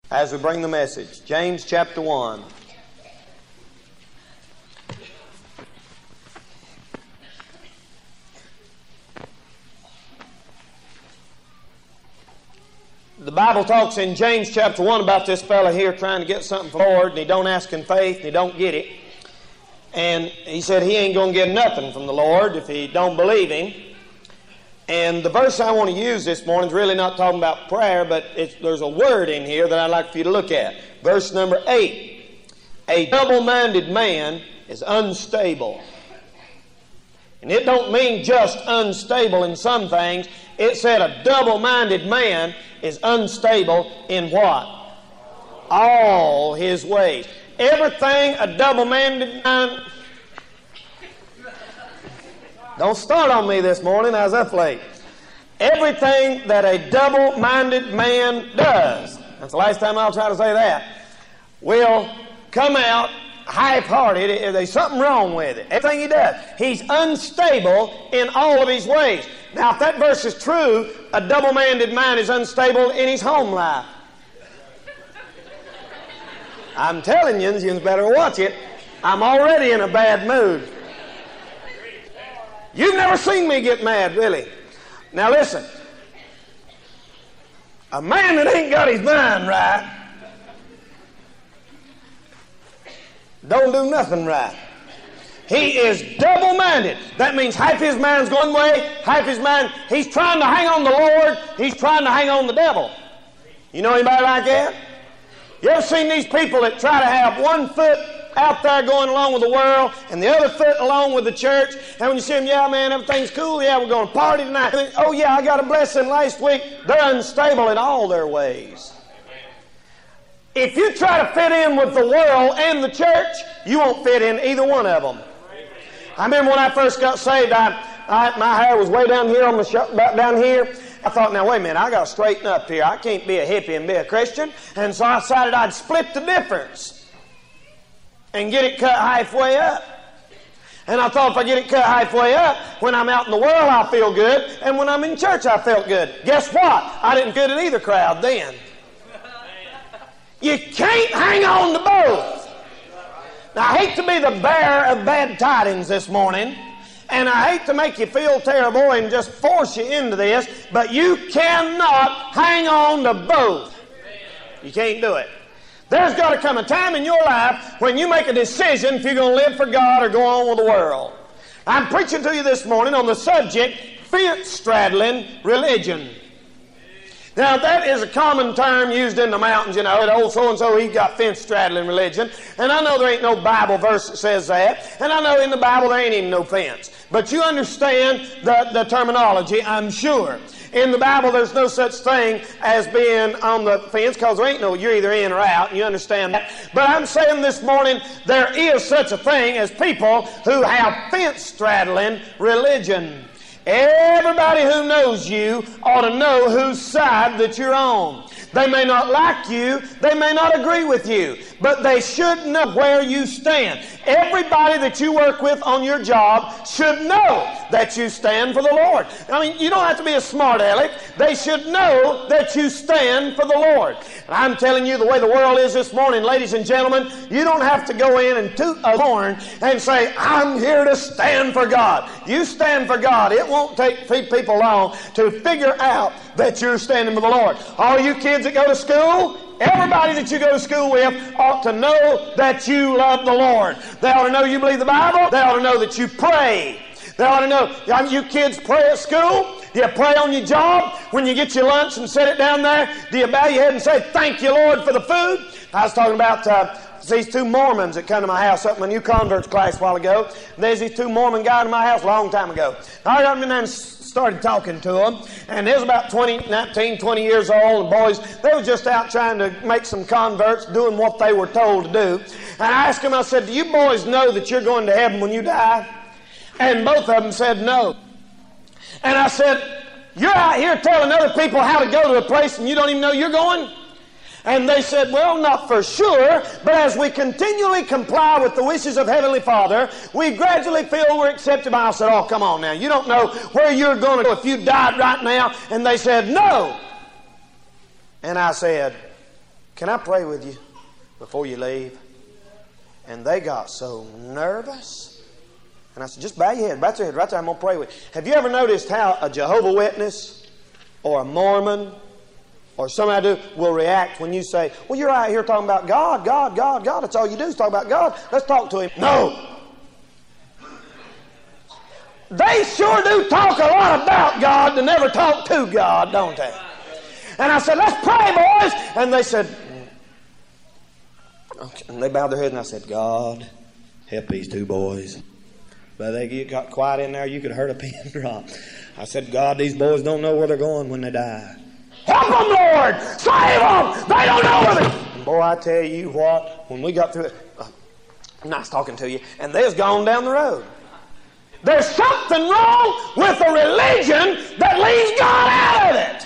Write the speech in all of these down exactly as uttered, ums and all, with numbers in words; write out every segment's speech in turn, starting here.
as we bring the message. James chapter one. The Bible talks in James chapter one about this fella here trying to get something from the Lord, and he don't ask in faith, and he don't get it. And he said he ain't going to get nothing from the Lord if he don't believe Him. And the verse I want to use this morning is really not talking about prayer, but it's, there's a word in here that I'd like for you to look at. Verse number eight. A double-minded man is unstable. And it don't mean just unstable in some things. It said a double-minded man is unstable in what? All his ways. Everything a double-minded man... Don't start on me this morning. I was up late. Everything that a double-minded man does, that's the last time I'll try to say that, will come out half-hearted. There's something wrong with it. Everything he does. He's unstable in all of his ways. Now, if that verse is true, a double-minded man is unstable in his home life. I'm telling you, you better watch it. I'm already in a bad mood. You've never seen me get mad, really. Now listen. A man that ain't got his mind right don't do nothing right. He is double-minded. That means half his mind's going one way, half his mind, he's trying to hang on the Lord, he's trying to hang on the devil. You know anybody like that? You ever seen these people that try to have one foot out there going along with the world and the other foot along with the church? And when you see them, yeah, man, everything's cool. Yeah, we're going to party tonight. Oh, yeah, I got a blessing last week. They're unstable in all their ways. If you try to fit in with the world and the church, you won't fit in either one of them. I remember when I first got saved, I, I, my hair was way down here on the sh- about down here. I thought, now, wait a minute, I got to straighten up here. I can't be a hippie and be a Christian. And so I decided I'd split the difference and get it cut halfway up. And I thought if I get it cut halfway up, when I'm out in the world, I'll feel good. And when I'm in church, I felt good. Guess what? I didn't fit in either crowd then. You can't hang on to both. Now, I hate to be the bearer of bad tidings this morning, and I hate to make you feel terrible and just force you into this, but you cannot hang on to both. You can't do it. There's got to come a time in your life when you make a decision if you're going to live for God or go on with the world. I'm preaching to you this morning on the subject, fence-straddling religion. Now, that is a common term used in the mountains, you know, that old so-and-so, he got fence-straddling religion. And I know there ain't no Bible verse that says that. And I know in the Bible there ain't even no fence. But you understand the, the terminology, I'm sure. In the Bible, there's no such thing as being on the fence, because there ain't no, you're either in or out, and you understand that. But I'm saying this morning, there is such a thing as people who have fence-straddling religion. Everybody who knows you ought to know whose side that you're on. They may not like you, they may not agree with you, but they should know where you stand. Everybody that you work with on your job should know that you stand for the Lord. I mean, you don't have to be a smart aleck. They should know that you stand for the Lord. And I'm telling you, the way the world is this morning, ladies and gentlemen, you don't have to go in and toot a horn and say, I'm here to stand for God. You stand for God. It won't take people long to figure out that you're standing for the Lord. All you kids that go to school, everybody that you go to school with ought to know that you love the Lord. They ought to know you believe the Bible. They ought to know that you pray. They ought to know, I mean, you kids pray at school. Do you pray on your job? When you get your lunch and set it down there, do you bow your head and say, thank you, Lord, for the food? I was talking about uh, these two Mormons that come to my house up in my new converts class a while ago. There's these two Mormon guys in my house a long time ago. I got them in there and started talking to them, and they was about twenty, nineteen, twenty years old, and boys, they were just out trying to make some converts, doing what they were told to do. And I asked them, I said, do you boys know that you're going to heaven when you die? And both of them said no. And I said, you're out here telling other people how to go to a place and you don't even know you're going? And they said, well, not for sure, but as we continually comply with the wishes of Heavenly Father, we gradually feel we're accepted by. I said, oh, come on now. You don't know where you're going to go if you died right now. And they said, no. And I said, can I pray with you before you leave? And they got so nervous. And I said, just bow your head, bow your head right there, I'm going to pray with you. Have you ever noticed how a Jehovah's Witness or a Mormon or somebody will react when you say, well, you're out here talking about God, God, God, God. That's all you do is talk about God. Let's talk to Him. No. They sure do talk a lot about God and never talk to God, don't they? And I said, let's pray, boys. And they said, okay. And they bowed their head and I said, God, help these two boys. But they got quiet in there. You could have heard a pin drop. I said, God, these boys don't know where they're going when they die. Help them, Lord! Save them! They don't know where they're... And boy, I tell you what, when we got through it, uh, nice talking to you, and they's gone down the road. There's something wrong with a religion that leaves God out of it.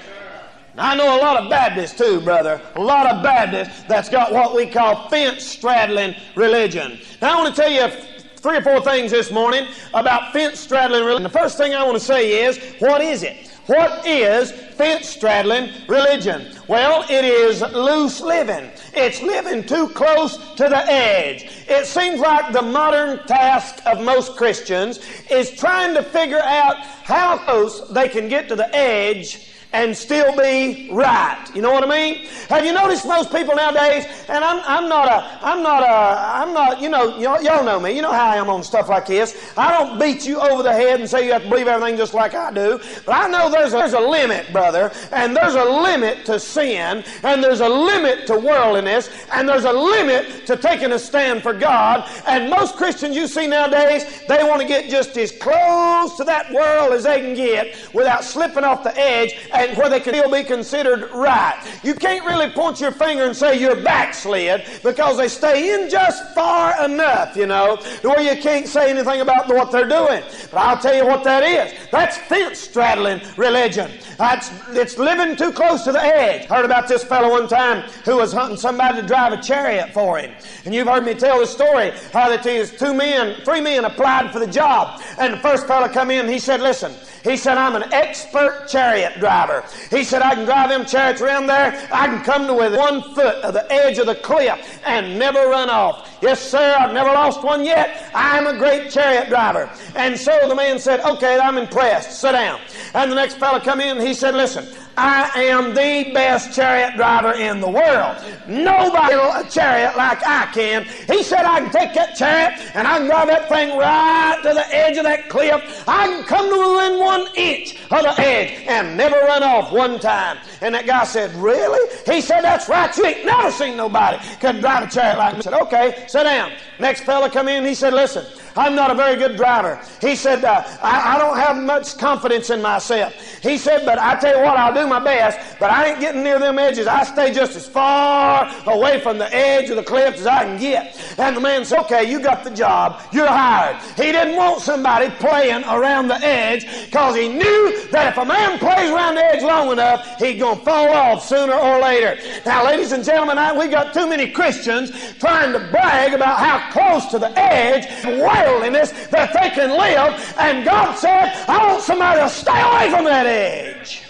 Now, I know a lot of Baptists too, brother. A lot of Baptists that's got what we call fence-straddling religion. Now, I want to tell you three or four things this morning about fence-straddling religion. The first thing I want to say is, what is it? What is fence-straddling religion? Well, it is loose living. It's living too close to the edge. It seems like the modern task of most Christians is trying to figure out how close they can get to the edge and still be right. You know what I mean? Have you noticed most people nowadays, and I'm, I'm not a, I'm not a, I'm not, you know, y'all, y'all know me. You know how I am on stuff like this. I don't beat you over the head and say you have to believe everything just like I do. But I know there's a, there's a limit, brother, and there's a limit to sin, and there's a limit to worldliness, and there's a limit to taking a stand for God. And most Christians you see nowadays, they want to get just as close to that world as they can get without slipping off the edge, and where they can still be considered right. You can't really point your finger and say you're backslid because they stay in just far enough, you know, to where you can't say anything about what they're doing. But I'll tell you what that is. That's fence-straddling religion. That's, it's living too close to the edge. Heard about this fellow one time who was hunting somebody to drive a chariot for him. And you've heard me tell the story how that these two men, three men applied for the job. And the first fellow come in and he said, listen, he said, I'm an expert chariot driver. He said, I can drive them chariots around there. I can come to within one foot of the edge of the cliff and never run off. Yes, sir, I've never lost one yet. I'm a great chariot driver. And so the man said, okay, I'm impressed. Sit down. And the next fellow come in and he said, listen, I am the best chariot driver in the world. Nobody will a chariot like I can. He said, I can take that chariot and I can drive that thing right to the edge of that cliff. I can come to within one inch of the edge and never run off one time. And that guy said, really? He said, that's right. You ain't never seen nobody could drive a chariot like me. I said, okay, sit down. Next fella come in and he said, listen, I'm not a very good driver. He said, uh, I, I don't have much confidence in myself. He said, but I tell you what, I'll do my best, but I ain't getting near them edges. I stay just as far away from the edge of the cliff as I can get. And the man said, okay, you got the job. You're hired. He didn't want somebody playing around the edge because he knew that if a man plays around the edge long enough, he's going to fall off sooner or later. Now, ladies and gentlemen, I, we got too many Christians trying to brag about how close to the edge worldliness that they can live, and God said, I want somebody to stay away from that edge.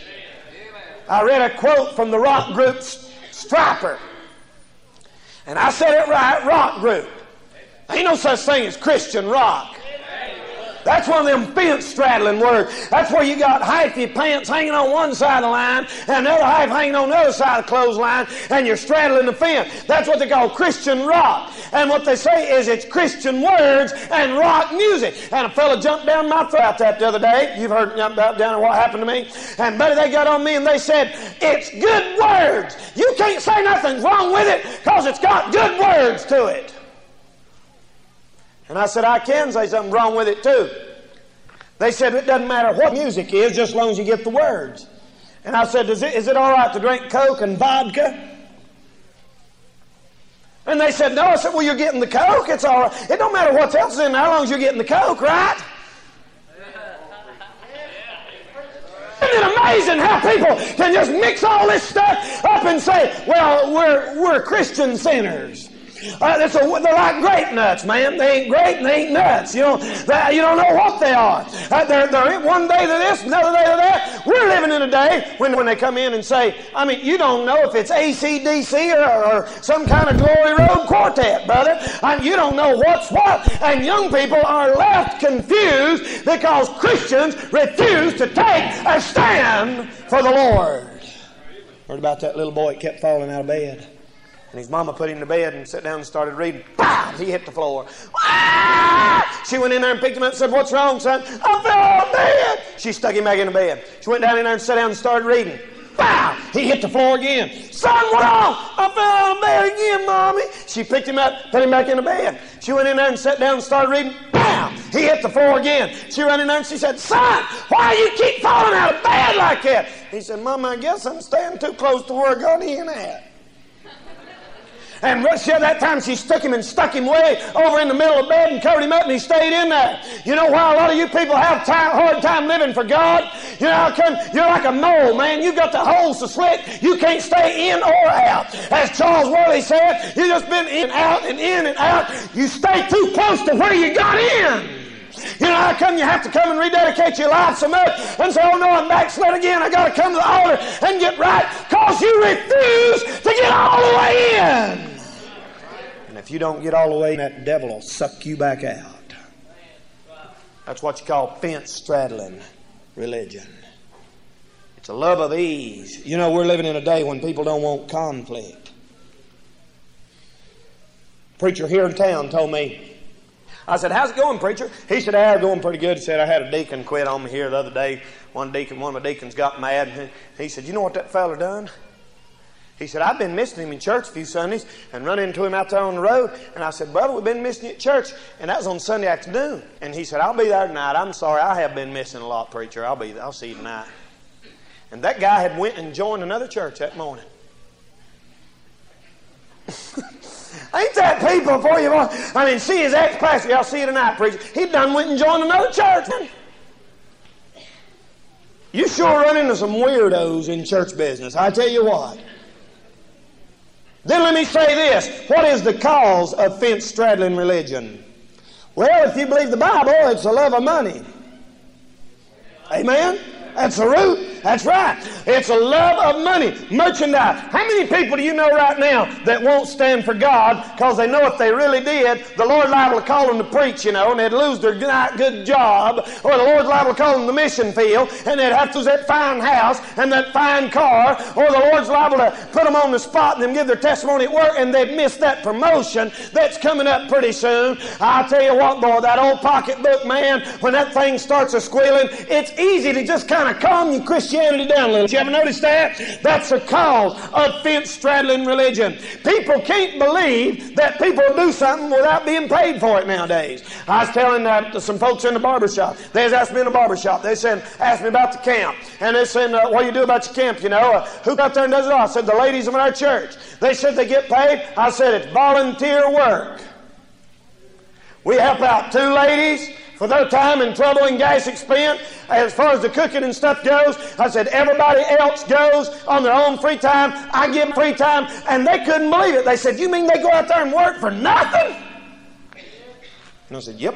I read a quote from the rock group Stryper, and I said it right, rock group. Ain't no such thing as Christian rock. That's one of them fence-straddling words. That's where you got half your pants hanging on one side of the line and the other half hanging on the other side of the clothesline, and you're straddling the fence. That's what they call Christian rock. And what they say is it's Christian words and rock music. And a fella jumped down my throat about that the other day. You've heard about down what happened to me. And buddy, they got on me and they said, it's good words. You can't say nothing's wrong with it because it's got good words to it. And I said, I can say something wrong with it too. They said, it doesn't matter what music is, just as long as you get the words. And I said, is it, is it all right to drink Coke and vodka? And they said, no. I said, well, you're getting the Coke. It's all right. It don't matter what else is in there, as long as you're getting the Coke, right? Isn't it amazing how people can just mix all this stuff up and say, well, we're, we're Christian sinners. Uh, that's a, they're like grape nuts, man. They ain't grape and they ain't nuts. You know, they, you don't know what they are. Uh, they're, they're one day to this, another day to that. We're living in a day when, when they come in and say, I mean, you don't know if it's A C D C or, or some kind of Glory Road quartet, brother. Uh, you don't know what's what. And young people are left confused because Christians refuse to take a stand for the Lord. Heard about that little boy that kept falling out of bed. And his mama put him to bed and sat down and started reading. Pow! He hit the floor. Ah! She went in there and picked him up and said, what's wrong, son? I fell out of bed. She stuck him back in the bed. She went down in there and sat down and started reading. Pow! He hit the floor again. Son, what's wrong? I fell out of bed again, Mommy. She picked him up, put him back in the bed. She went in there and sat down and started reading. Pow! He hit the floor again. She ran in there and she said, son, why do you keep falling out of bed like that? He said, Mama, I guess I'm standing too close to where I got in at. And at that time she stuck him and stuck him way over in the middle of the bed and covered him up and he stayed in there. You know why a lot of you people have a hard time living for God? You know how come? You're like a mole, man. You got the holes to slit. You can't stay in or out. As Charles Worley said, you just been in and out and in and out. You stay too close to where you got in. You know how come you have to come and rededicate your life so much and say, oh no, I'm backslid again. I got to come to the altar and get right because you refuse to get all the way in. And if you don't get all the way in, that devil will suck you back out. That's what you call fence straddling religion. It's a love of ease. You know, we're living in a day when people don't want conflict. A preacher here in town told me, I said, how's it going, preacher? He said, ah, going pretty good. He said, I had a deacon quit on me here the other day. One deacon, one of my deacons got mad. And he said, you know what that fella done? He said, I've been missing him in church a few Sundays and run into him out there on the road. And I said, brother, we've been missing you at church. And that was on Sunday afternoon. And he said, I'll be there tonight. I'm sorry, I have been missing a lot, preacher. I'll be there. I'll see you tonight. And that guy had went and joined another church that morning. Ain't that people for you? I mean, see his ex-pastor. I'll see you tonight, preacher. He done went and joined another church. You sure run into some weirdos in church business. I tell you what. Then let me say this. What is the cause of fence-straddling religion? Well, if you believe the Bible, it's the love of money. Amen? That's the root. That's right. It's a love of money. Merchandise. How many people do you know right now that won't stand for God because they know if they really did, the Lord liable to call them to preach, you know, and they'd lose their good job, or the Lord's liable to call them to the mission field, and they'd have to lose that fine house and that fine car, or the Lord's liable to put them on the spot and them give their testimony at work, and they'd miss that promotion that's coming up pretty soon. I'll tell you what, boy, that old pocketbook, man, when that thing starts a squealing, it's easy to just kind of calm your Christianity down a little. You ever notice that? That's a cause of fence-straddling religion. People can't believe that people do something without being paid for it nowadays. I was telling uh, some folks in the barbershop. They was asking me in the barbershop. They said, ask me about the camp. And they said, uh, what do you do about your camp, you know? Uh, who got there and does it all? I said, the ladies of our church. They said they get paid. I said, it's volunteer work. We help out two ladies for their time and trouble and gas expense. As far as the cooking and stuff goes, I said, everybody else goes on their own free time. I give them free time. And they couldn't believe it. They said, you mean they go out there and work for nothing? And I said, yep.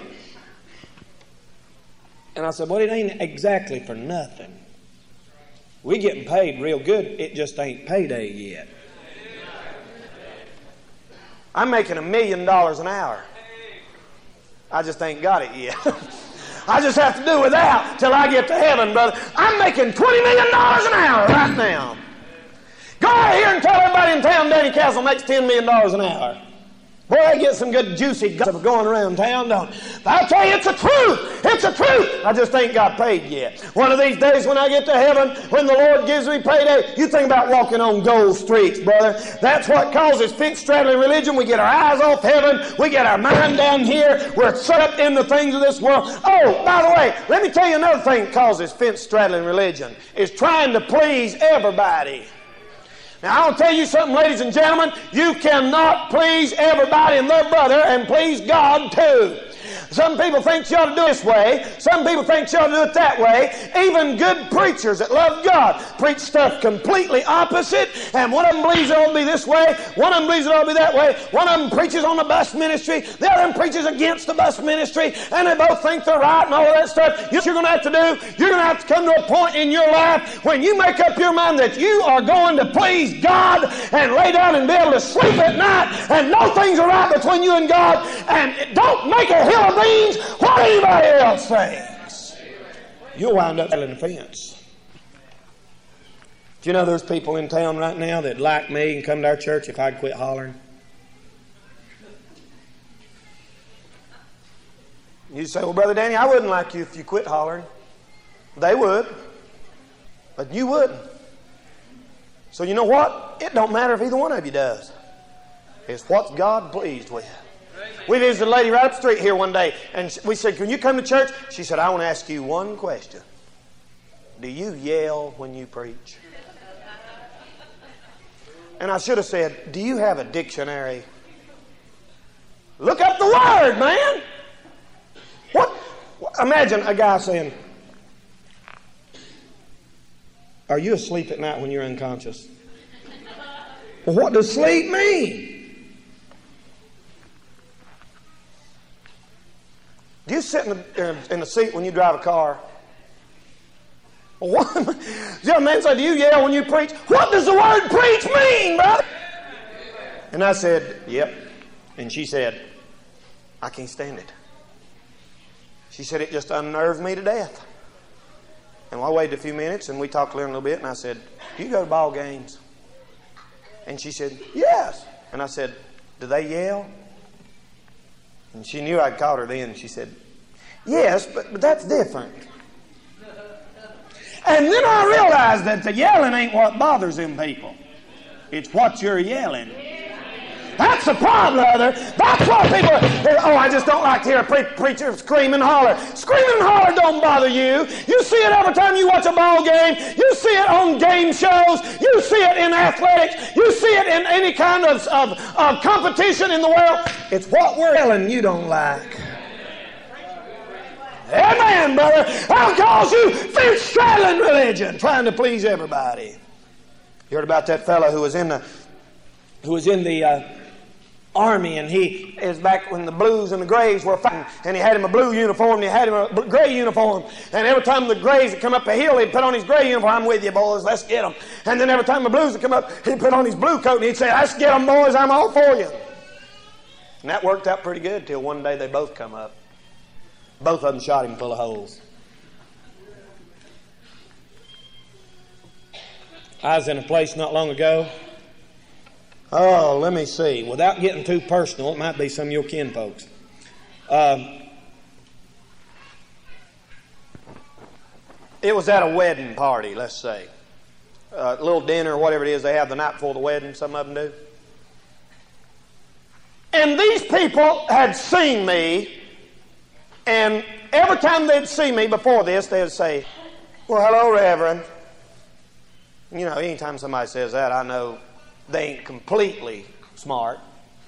And I said, well, it ain't exactly for nothing. We getting paid real good. It just ain't payday yet. I'm making a million dollars an hour. I just ain't got it yet. I just have to do without till I get to heaven, brother. I'm making twenty million dollars an hour right now. Go out here and tell everybody in town Danny Castle makes ten million dollars an hour. Boy, I get some good juicy gossip going around town, don't I? But I'll tell you, it's the truth. It's the truth. I just ain't got paid yet. One of these days when I get to heaven, when the Lord gives me payday, you think about walking on gold streets, brother. That's what causes fence-straddling religion. We get our eyes off heaven. We get our mind down here. We're set up in the things of this world. Oh, by the way, let me tell you another thing that causes fence-straddling religion. Is trying to please everybody. Now, I'll tell you something, ladies and gentlemen. You cannot please everybody and their brother and please God too. Some people think you ought to do it this way. Some people think you ought to do it that way. Even good preachers that love God preach stuff completely opposite. And one of them believes it ought to be this way. One of them believes it ought to be that way. One of them preaches on the bus ministry. The other one preaches against the bus ministry. And they both think they're right and all of that stuff. What you're going to have to do, you're going to have to come to a point in your life when you make up your mind that you are going to please God and lay down and be able to sleep at night and know things are right between you and God. And don't make a hill of beans what anybody else thinks. You'll wind up selling the fence. Do you know there's people in town right now that like me and come to our church if I'd quit hollering? You say, well, Brother Danny, I wouldn't like you if you quit hollering. They would. But you wouldn't. So you know what? It don't matter if either one of you does. It's what's God pleased with. We visited a lady right up the street here one day, and we said, can you come to church? She said, I want to ask you one question. Do you yell when you preach? And I should have said, do you have a dictionary? Look up the word, man. What? Imagine a guy saying, are you asleep at night when you're unconscious? Well, what does sleep mean? Do you sit in the, in the seat when you drive a car? What? The young man said, do you yell when you preach? What does the word preach mean, brother? And I said, yep. And she said, I can't stand it. She said, it just unnerves me to death. And I waited a few minutes and we talked to her a little bit, and I said, do you go to ball games? And she said, yes. And I said, do they yell? And she knew I'd caught her then. She said, yes, but, but that's different. And then I realized that the yelling ain't what bothers them people. It's what you're yelling. That's the problem, brother. That's what people are, oh, I just don't like to hear a pre- preacher scream and holler. Screaming and holler don't bother you. You see it every time you watch a ball game. You see it on game shows. You see it in athletics. You see it in any kind of, of, of competition in the world. It's what we're yelling you don't like. Amen, brother. That'll cause you fence-straddling religion, trying to please everybody. You heard about that fellow who was in the who was in the uh, army, and he is back when the blues and the grays were fighting, and he had him a blue uniform, and he had him a gray uniform, and every time the grays would come up the hill, he'd put on his gray uniform. I'm with you, boys, let's get them. And then every time the blues would come up, he'd put on his blue coat, and he'd say, let's get them, boys, I'm all for you. And that worked out pretty good till one day they both come up. Both of them shot him full of holes. I was in a place not long ago. Oh, let me see. Without getting too personal, it might be some of your kin folks. Um, it was at a wedding party, let's say. A little dinner or whatever it is they have the night before the wedding, some of them do. And these people had seen me, and every time they'd see me before this, they'd say, well, hello, Reverend. You know, anytime somebody says that, I know they ain't completely smart.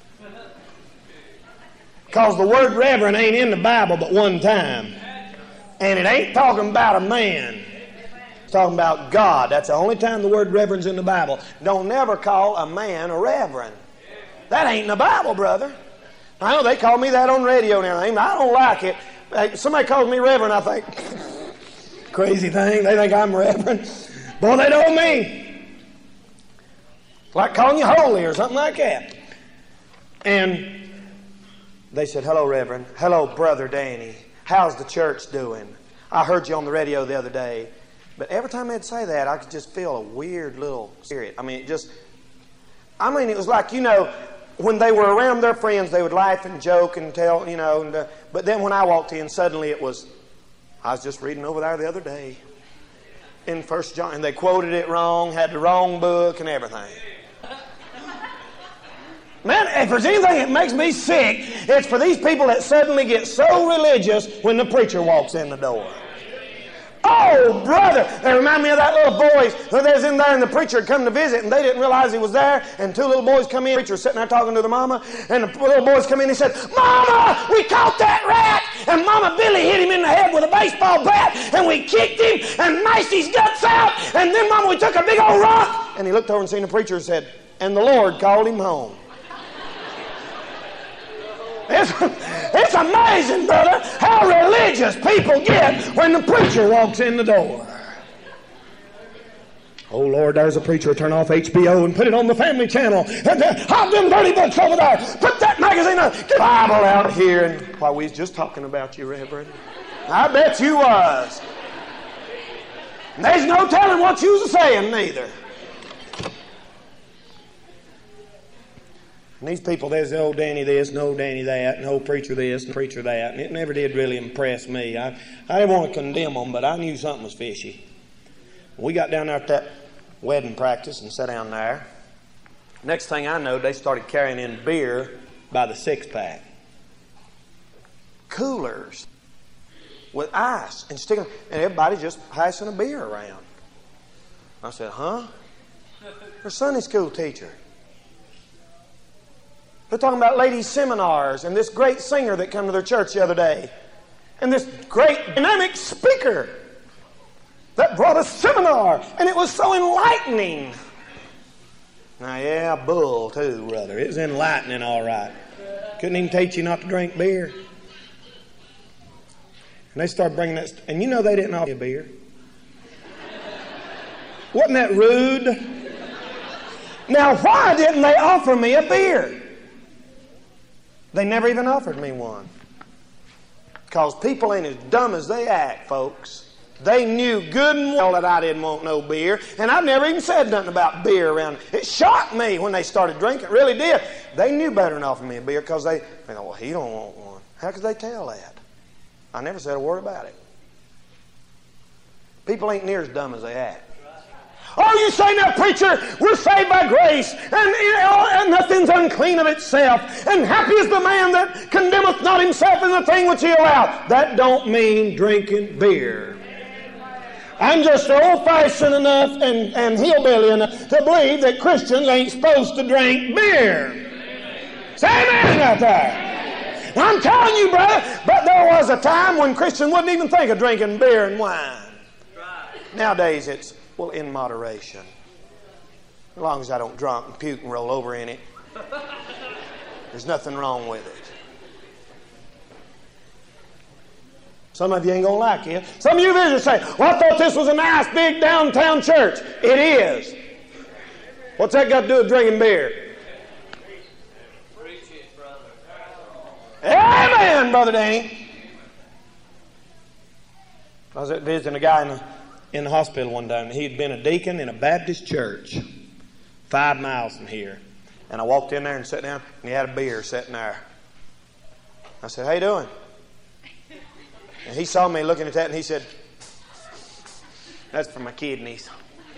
Because the word reverend ain't in the Bible but one time. And it ain't talking about a man. It's talking about God. That's the only time the word reverend's in the Bible. Don't never call a man a reverend. That ain't in the Bible, brother. I know they call me that on radio and everything. I don't like it. Hey, somebody calls me reverend, I think, crazy thing. They think I'm reverend. Boy, they don't me. Like calling you holy or something like that. And they said, hello, Reverend. Hello, Brother Danny. How's the church doing? I heard you on the radio the other day. But every time they'd say that, I could just feel a weird little spirit. I mean, it just, I mean, it was like, you know, when they were around their friends, they would laugh and joke and tell, you know. And, uh, but then when I walked in, suddenly it was, I was just reading over there the other day in First John, and they quoted it wrong, had the wrong book and everything. Man, if there's anything that makes me sick, it's for these people that suddenly get so religious when the preacher walks in the door. Oh, Oh, brother. They remind me of that little boys who they was in there and the preacher had come to visit and they didn't realize he was there. And two little boys come in. The preacher was sitting there talking to the mama. And the little boys come in and he said, Mama, we caught that rat. And Mama Billy hit him in the head with a baseball bat. And we kicked him and mashed his guts out. And then, Mama, we took a big old rock. And he looked over and seen the preacher and said, and the Lord called him home. It's, it's amazing, brother, how religious people get when the preacher walks in the door. Oh, Lord, there's a preacher. Turn off H B O and put it on the Family Channel. And then, hide them dirty books over there. Put that magazine on. Get the Bible out here. And while we was just talking about you, Reverend, I bet you was. And there's no telling what you was saying, neither. And these people, there's the old Danny this, and old Danny that, and old preacher this, and preacher that, and it never did really impress me. I, I didn't want to condemn them, but I knew something was fishy. We got down there at that wedding practice and sat down there. Next thing I know, they started carrying in beer by the six-pack. Coolers with ice and sticking, and everybody just passing a beer around. I said, huh? Her Sunday school teacher. They're talking about ladies' seminars and this great singer that came to their church the other day. And this great dynamic speaker that brought a seminar. And it was so enlightening. Now, yeah, bull too, brother. It was enlightening, all right. Couldn't even teach you not to drink beer. And they started bringing that. St- and you know they didn't offer you a beer. Wasn't that rude? Now, why didn't they offer me a beer? They never even offered me one. Because people ain't as dumb as they act, folks. They knew good and well that I didn't want no beer. And I've never even said nothing about beer around. It shocked me when they started drinking. It really did. They knew better than offer me a beer because they, they go, well, he don't want one. How could they tell that? I never said a word about it. People ain't near as dumb as they act. Oh, you say now, preacher, we're saved by grace, and, you know, and nothing's unclean of itself, and happy is the man that condemneth not himself in the thing which he allowed. That don't mean drinking beer. I'm just old-fashioned enough and, and hillbilly enough to believe that Christians ain't supposed to drink beer. Say amen out there. I'm telling you, brother, but there was a time when Christians wouldn't even think of drinking beer and wine. Nowadays it's, well, in moderation. As long as I don't drunk and puke and roll over in it, there's nothing wrong with it. Some of you ain't going to like it. Some of you visitors say, well, I thought this was a nice big downtown church. It is. What's that got to do with drinking beer? Amen, Brother Danny. I was visiting a guy in the, in the hospital one time. He'd been a deacon in a Baptist church five miles from here. And I walked in there and sat down, and he had a beer sitting there. I said, how you doing? And he saw me looking at that, and he said, that's for my kidneys.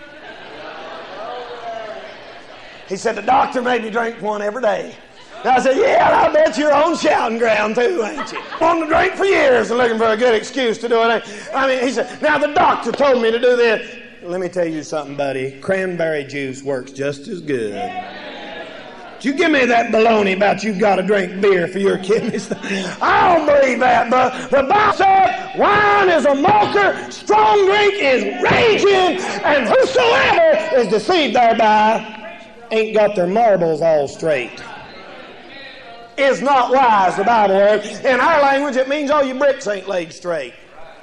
He said, the doctor made me drink one every day. And I said, yeah, I bet you're on shouting ground too, ain't you? Wanting to drink for years and looking for a good excuse to do it. I mean, he said, now the doctor told me to do this. Let me tell you something, buddy. Cranberry juice works just as good. You give me that baloney about you've got to drink beer for your kidneys. I don't believe that, but the Bible said wine is a mocker, strong drink is raging, and whosoever is deceived thereby ain't got their marbles all straight. Is not wise, the Bible word. In our language, it means all your bricks ain't laid straight.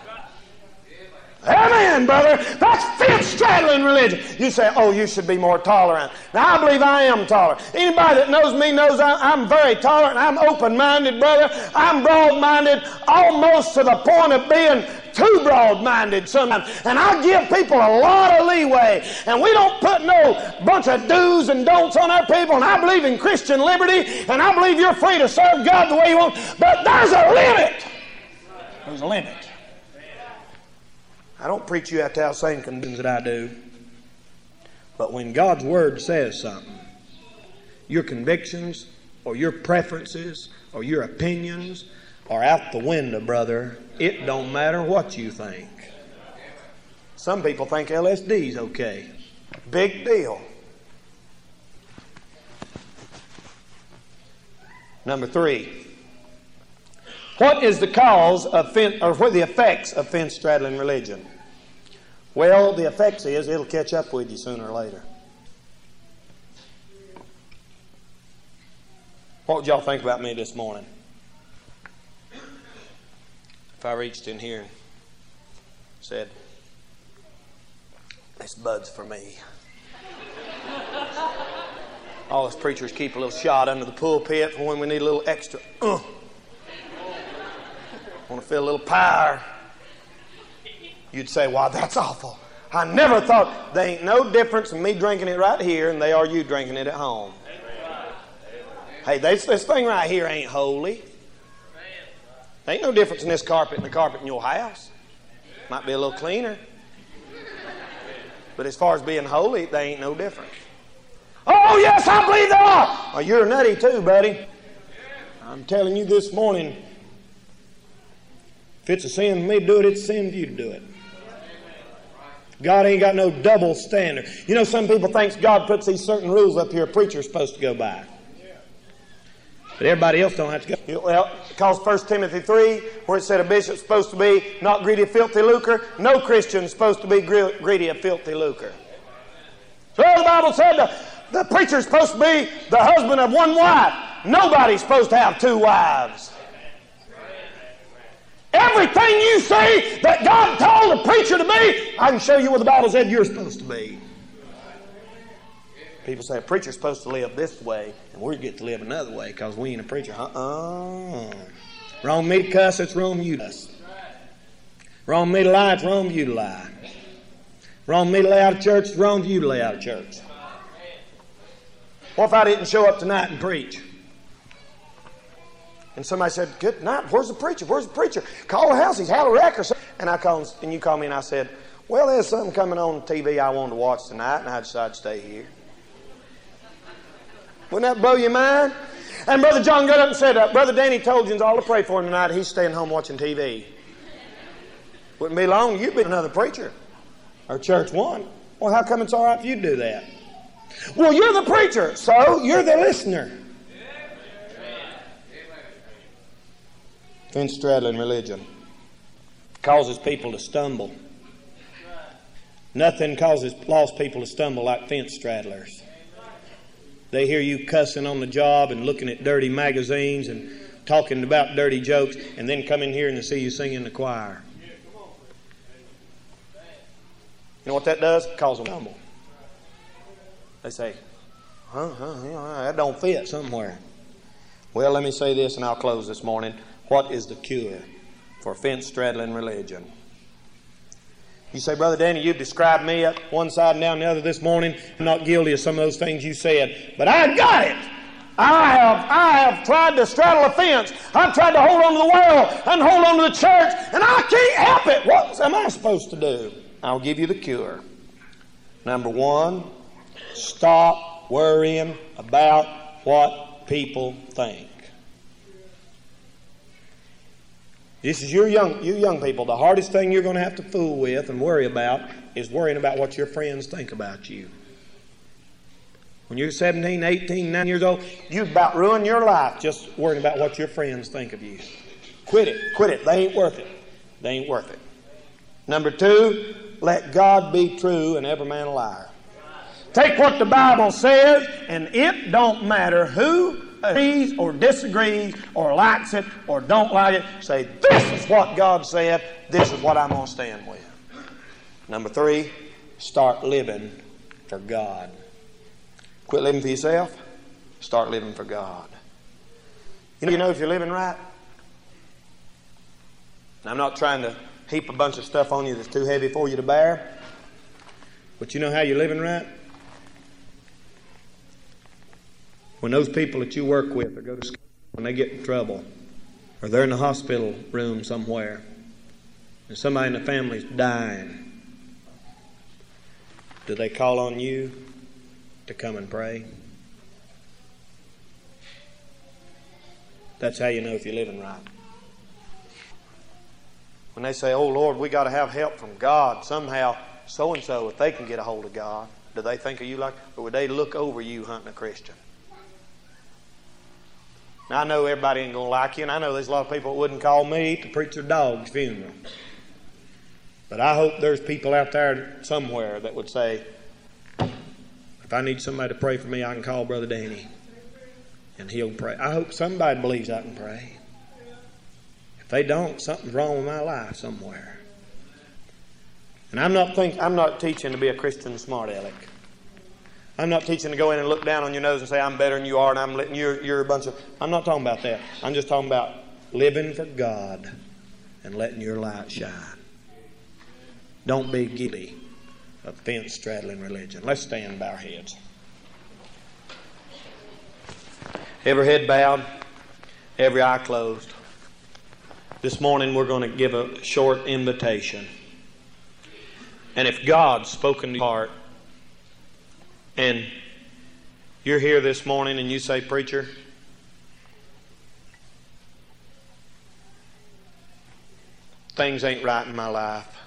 Amen, brother. That's fence-straddling religion. You say, oh, you should be more tolerant. Now, I believe I am tolerant. Anybody that knows me knows I, I'm very tolerant. I'm open-minded, brother. I'm broad-minded, almost to the point of being too broad-minded sometimes. And I give people a lot of leeway. And we don't put no bunch of do's and don'ts on our people. And I believe in Christian liberty. And I believe you're free to serve God the way you want. But there's a limit. There's a limit. I don't preach you out to the same conditions that I do. But when God's Word says something, your convictions or your preferences or your opinions are out the window, brother. It don't matter what you think. Some people think L S D's okay. Big deal. Number three. What is the cause of fence, or what are the effects of fence straddling religion? Well, the effects is it'll catch up with you sooner or later. What would y'all think about me this morning? If I reached in here and said, "This bud's for me." All us preachers keep a little shot under the pulpit for when we need a little extra. Uh, want to feel a little power. You'd say, "Wow, that's awful. I never thought." There ain't no difference in me drinking it right here and they are you drinking it at home. Hey, this, this thing right here ain't holy. There ain't no difference in this carpet and the carpet in your house. Might be a little cleaner. But as far as being holy, there ain't no difference. "Oh, yes, I believe there are." Oh, you're nutty too, buddy. I'm telling you this morning, if it's a sin for me to do it, it's a sin for you to do it. God ain't got no double standard. You know, some people think God puts these certain rules up here a preacher's supposed to go by. But everybody else don't have to go. Well, because First Timothy three, where it said a bishop's supposed to be not greedy of filthy lucre, no Christian's supposed to be greedy of filthy lucre. So the Bible said the, the preacher's supposed to be the husband of one wife. Nobody's supposed to have two wives. Everything you see that God told the preacher to be, I can show you what the Bible said you're supposed to be. People say a preacher's supposed to live this way, and we get to live another way because we ain't a preacher. Uh-uh. Wrong me to cuss, it's wrong you to cuss. Wrong me to lie, it's wrong you to lie. Wrong me to lay out of church, it's wrong you to lay out of church. What if I didn't show up tonight and preach? And somebody said, "Good night, where's the preacher? Where's the preacher? Call the house, he's had a wreck or something." And I called, and you called me and I said, "Well, there's something coming on T V I wanted to watch tonight, and I decided to stay here." Wouldn't that blow your mind? And Brother John got up and said, uh, "Brother Danny told you all to pray for him tonight. He's staying home watching T V." Wouldn't be long, you'd be another preacher. Or church one. Well, how come it's all right for you to do that? Well, you're the preacher, so you're the listener. Fence straddling religion causes people to stumble. Nothing causes lost people to stumble like fence straddlers. They hear you cussing on the job and looking at dirty magazines and talking about dirty jokes, and then come in here and they see you sing in the choir. You know what that does? It causes them to stumble. They say, huh, huh, yeah, that don't fit somewhere. Well, let me say this and I'll close this morning. What is the cure for fence straddling religion? You say, "Brother Danny, you've described me up one side and down the other this morning. I'm not guilty of some of those things you said, but I got it. I have, I have tried to straddle a fence. I've tried to hold on to the world and hold on to the church, and I can't help it. What am I supposed to do?" I'll give you the cure. Number one, stop worrying about what people think. This is your young, you young people. The hardest thing you're going to have to fool with and worry about is worrying about what your friends think about you. When you're seventeen, eighteen, nineteen years old, you about ruin your life just worrying about what your friends think of you. Quit it. Quit it. They ain't worth it. They ain't worth it. Number two, let God be true and every man a liar. Take what the Bible says, and it don't matter who agrees or disagrees or likes it or don't like it. Say, "This is what God said. This is what I'm going to stand with." Number three, start living for God. Quit living for yourself. Start living for God. You know, you know if you're living right? And I'm not trying to heap a bunch of stuff on you that's too heavy for you to bear. But you know how you're living right? When those people that you work with or go to school, when they get in trouble, or they're in the hospital room somewhere, and somebody in the family's dying, do they call on you to come and pray? That's how you know if you're living right. When they say, oh Lord, we got to have help from God somehow, so-and-so, if they can get a hold of God, do they think of you like, or would they look over you hunting a Christian? Now, I know everybody ain't going to like you, and I know there's a lot of people that wouldn't call me to preach their dog's funeral. But I hope there's people out there somewhere that would say, if I need somebody to pray for me, I can call Brother Danny, and he'll pray. I hope somebody believes I can pray. If they don't, something's wrong with my life somewhere. And I'm not think I'm not teaching to be a Christian smart aleck. I'm not teaching to go in and look down on your nose and say, I'm better than you are, and I'm letting you're, you're a bunch of... I'm not talking about that. I'm just talking about living for God and letting your light shine. Don't be guilty of fence-straddling religion. Let's stand and bow our heads. Every head bowed, every eye closed. This morning we're going to give a short invitation. And if God's spoken to your heart, and you're here this morning and you say, preacher, things ain't right in my life.